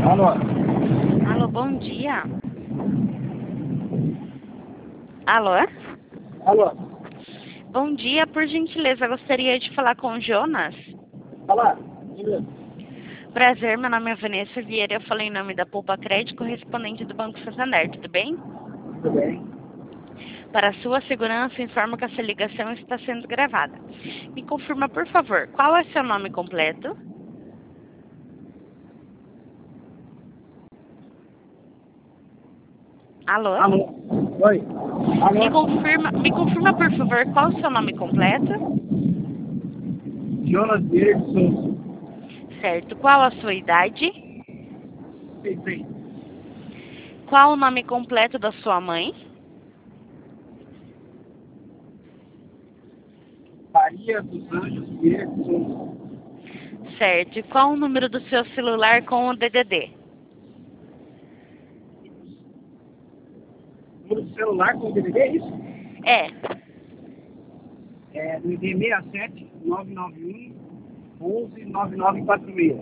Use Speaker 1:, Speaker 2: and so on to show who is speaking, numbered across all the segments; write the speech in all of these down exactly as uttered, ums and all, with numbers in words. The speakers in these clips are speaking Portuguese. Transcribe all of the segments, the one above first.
Speaker 1: Alô?
Speaker 2: Alô, bom dia. Alô?
Speaker 1: Alô?
Speaker 2: Bom dia, por gentileza, gostaria de falar com o Jonas.
Speaker 1: Fala.
Speaker 2: Prazer, meu nome é Vanessa Vieira, eu falei em nome da Poupa Crédito, correspondente do Banco Santander, tudo bem?
Speaker 1: Tudo bem?
Speaker 2: Para sua segurança, informo que essa ligação está sendo gravada. Me confirma, por favor, qual é seu nome completo? Alô?
Speaker 1: Alô? Oi? Alô?
Speaker 2: Me confirma, me confirma, por favor, qual é o seu nome completo?
Speaker 1: Jonas Vieira de Souza.
Speaker 2: Certo. Qual a sua idade?
Speaker 1: Sim, sim.
Speaker 2: Qual o nome completo da sua mãe?
Speaker 1: Maria dos Anjos Vieira de Souza.
Speaker 2: Certo. E qual o número do seu celular com o D D D?
Speaker 1: Número do celular com o D V D, é isso?
Speaker 2: É.
Speaker 1: É D D D seis sete nove nove um onze nove nove quatro seis.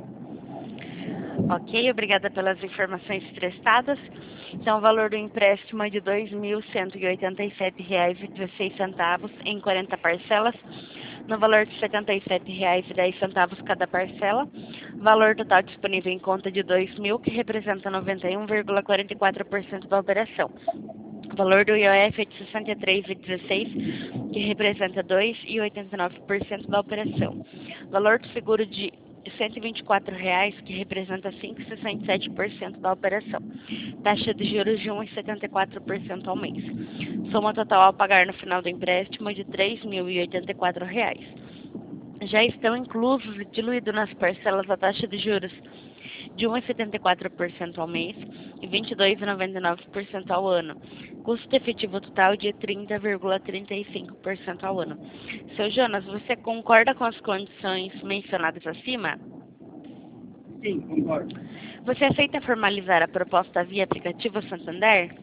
Speaker 2: Ok, obrigada pelas informações prestadas. Então, o valor do empréstimo é de dois mil cento e oitenta e sete reais e dezesseis centavos em quarenta parcelas, no valor de setenta e sete reais e dez centavos cada parcela. Valor total disponível em conta de dois mil, que representa noventa e um vírgula quarenta e quatro por cento da operação. O valor do I O F é de sessenta e três vírgula dezesseis, que representa dois vírgula oitenta e nove por cento da operação. Valor do seguro de cento e vinte e quatro reais, que representa cinco vírgula sessenta e sete por cento da operação. Taxa de juros de um vírgula setenta e quatro por cento ao mês. Soma total a pagar no final do empréstimo de três mil e oitenta e quatro reais. Já estão inclusos e diluídos nas parcelas a taxa de juros de um vírgula setenta e quatro por cento ao mês e vinte e dois vírgula noventa e nove por cento ao ano. Custo efetivo total de trinta vírgula trinta e cinco por cento ao ano. Seu Jonas, você concorda com as condições mencionadas acima?
Speaker 1: Sim, concordo.
Speaker 2: Você aceita formalizar a proposta via aplicativo Santander?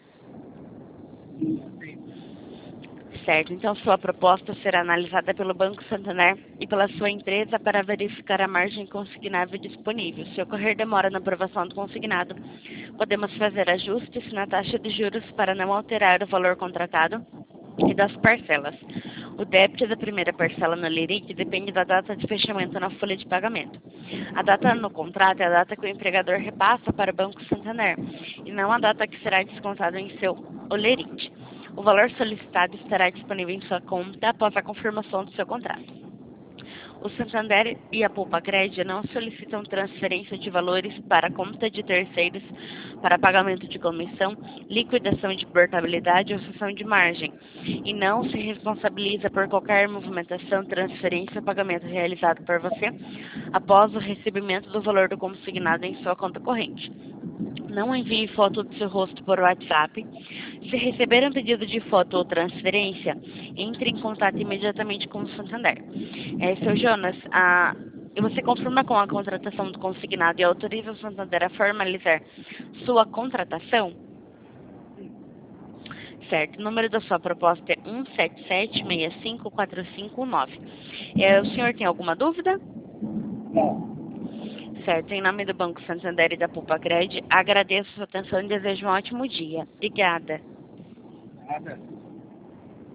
Speaker 1: Sim, sim.
Speaker 2: Certo, então sua proposta será analisada pelo Banco Santander e pela sua empresa para verificar a margem consignável disponível. Se ocorrer demora na aprovação do consignado, podemos fazer ajustes na taxa de juros para não alterar o valor contratado e das parcelas. O débito da primeira parcela no LIRIC depende da data de fechamento na folha de pagamento. A data no contrato é a data que o empregador repassa para o Banco Santander e não a data que será descontada em seu LIRIC. O valor solicitado estará disponível em sua conta após a confirmação do seu contrato. O Santander e a Poupa Crédito não solicitam transferência de valores para a conta de terceiros para pagamento de comissão, liquidação de portabilidade ou cessão de margem, e não se responsabiliza por qualquer movimentação, transferência ou pagamento realizado por você após o recebimento do valor do consignado em sua conta corrente. Não envie foto do seu rosto por WhatsApp. Se receber um pedido de foto ou transferência, entre em contato imediatamente com o Santander. É, seu Jonas, a, você confirma com a contratação do consignado e autoriza o Santander a formalizar sua contratação? Certo. O número da sua proposta é um sete sete seis cinco quatro cinco nove. É, o senhor tem alguma dúvida?
Speaker 1: Não.
Speaker 2: Certo. Em nome do Banco Santander e da Poupa Crédito, agradeço a sua atenção e desejo um ótimo dia. Obrigada.
Speaker 1: Nada.